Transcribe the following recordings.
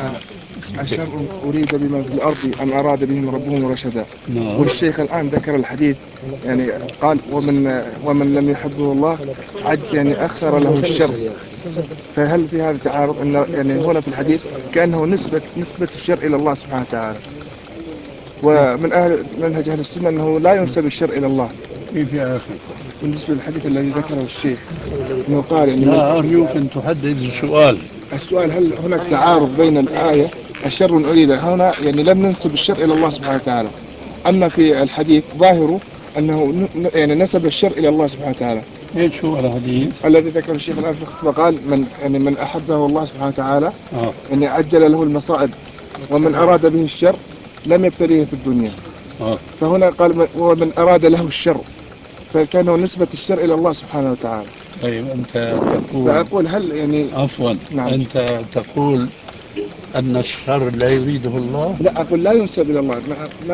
عشان أريد بمن في الأرض أم أراد بهم ربهم رشدا. والشيخ الآن ذكر الحديث يعني قال ومن لم يحبه الله يعني أخر له الشر. فهل في هذا تعارض أن يعني هنا في الحديث كأنه نسبة الشر إلى الله سبحانه وتعالى، ومن منهج أهل السنة أنه لا ينسب الشر إلى الله؟ كيف يا أخي؟ بالنسبة للحديث الذي ذكره الشيخ أنه قال يعني لا أرجوك أن تحدد السؤال. السؤال هل هناك تعارض بين الآية الشر أريد هنا يعني لم ننسب الشر إلى الله سبحانه وتعالى، أما في الحديث ظاهره أنه يعني نسب الشر إلى الله سبحانه وتعالى. ايش هو الحديث الذي ذكر الشيخ الآن في الخطبة قال من أحبه الله سبحانه وتعالى يعني عجل له المصائب، ومن أراد به الشر لم يبتليه في الدنيا. فهنا قال ومن أراد له الشر، فكان نسبة الشر إلى الله سبحانه وتعالى. طيب أنت تقول فأقول هل يعني عفوا نعم. أنت تقول أن الشر لا يريده الله؟ لا أقول لا ينسب إلى الله.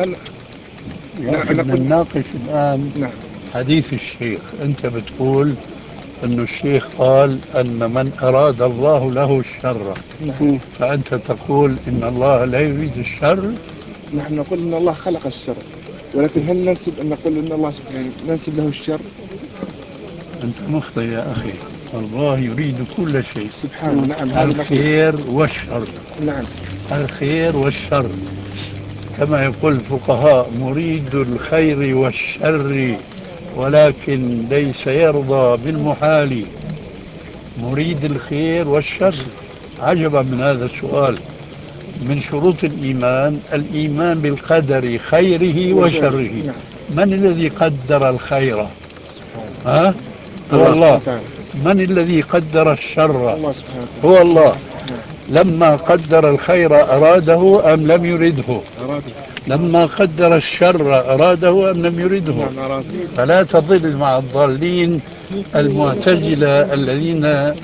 نحن نناقش الآن نعم. حديث الشيخ. أنت بتقول أن الشيخ قال أن من أراد الله له الشر. نعم. فأنت تقول إن الله لا يريد الشر. نحن نقول إن الله خلق الشر، ولكن هل نقول إن الله يعني ننسب له الشر؟ أنت مخطئ يا أخي. الله يريد كل شيء سبحانه. نعم. الخير والشر. نعم. الخير والشر كما يقول الفقهاء مريد الخير والشر ولكن ليس يرضى بالمحال. مريد الخير والشر. عجبا من هذا السؤال. من شروط الإيمان بالقدر خيره وشره. من الذي قدر الخير؟ ها؟ هو الله. من الذي قدر الشر؟ هو الله. لما قدر الخير أراده أم لم يرده؟ لما قدر الشر أراده أم لم يرده؟ فلا تضل مع الضالين المعتزلة الذين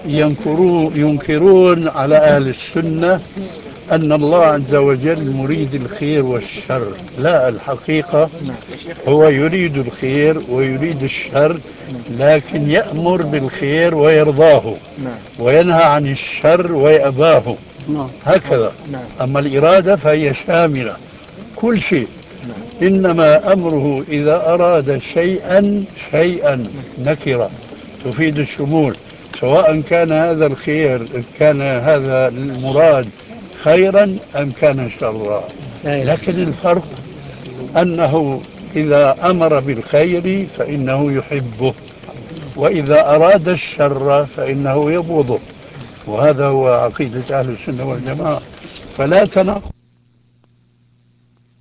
ينكرون على أهل السنة أن الله عز وجل مريد الخير والشر. لا، الحقيقة هو يريد الخير ويريد الشر، لكن يأمر بالخير ويرضاه وينهى عن الشر ويأباه، هكذا. أما الإرادة فهي شاملة كل شيء. إنما أمره إذا أراد شيئا نكرة تفيد الشمول، سواء كان هذا الخير كان هذا المراد خيرا أم كان شرا. لكن الفرق أنه إذا أمر بالخير فإنه يحبه، وإذا أراد الشر فإنه يبغضه. وهذا هو عقيدة أهل السنة والجماعة. فلا تناقض